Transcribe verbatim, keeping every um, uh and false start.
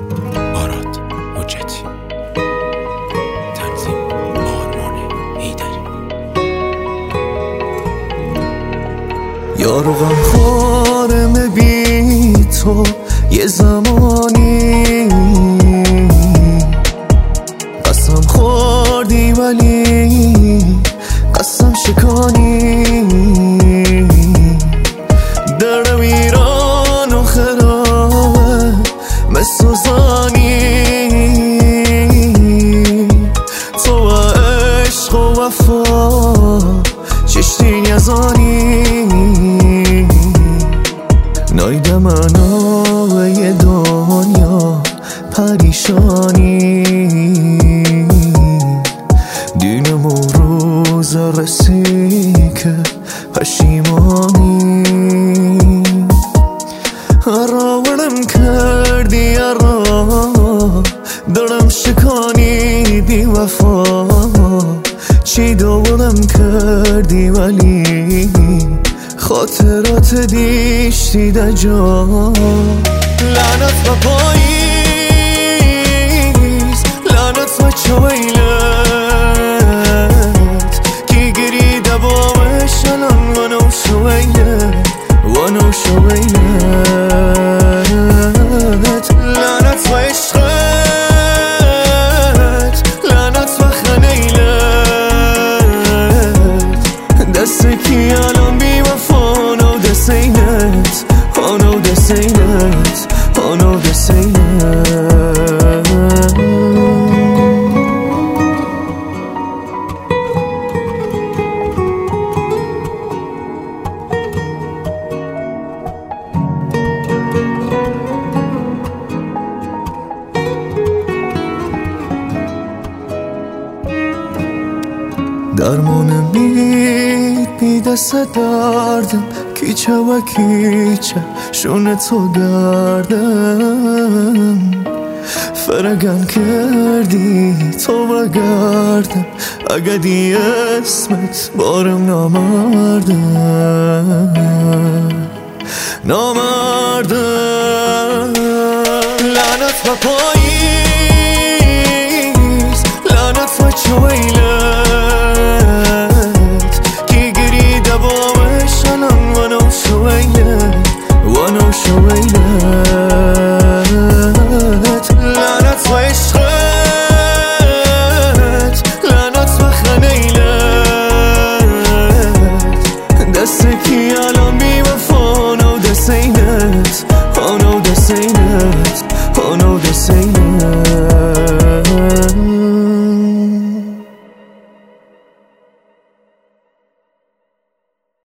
آراد حجتی، تنظیم آرمان ایدری. یارو غمخوارم بی تو یه زمانی، قسم خوردی ولی قسم شکانی. درم ایران و خرابه مثل زانی، تو عشق و وفا چشتی یزانی. نایده منای دنیا پریشانی، دینم و روز رسی که پشیمانی. راولم کردی را دلم شکانی، بی وفا چی دورم کردی ولی خاطرات دیشتی در جا. لعنت و پاییز، لعنت و چویلت کی گریده بامش الان ونو شویلت ونو شویلت. لعنت و عشقت، لعنت و خنیلت، دست کی الان بی وفا. This ain't it, oh no this ain't it, oh no this ain't it. درمانم نید بی دست دردم، کیچه و کیچه شونه تو گردم. فرگن کردی تو بگردم اگه دی اسمت بارم نامردم نامردم. لعنت و پاییز، لعنت و چویلت کی گریده بامش الان ونو شویلت ونو شویلت. لعنت و عشقت، لعنت و خنیلت، دست کی الان بی وفا. No this ain't it, oh no this ain't it, oh no this ain't it.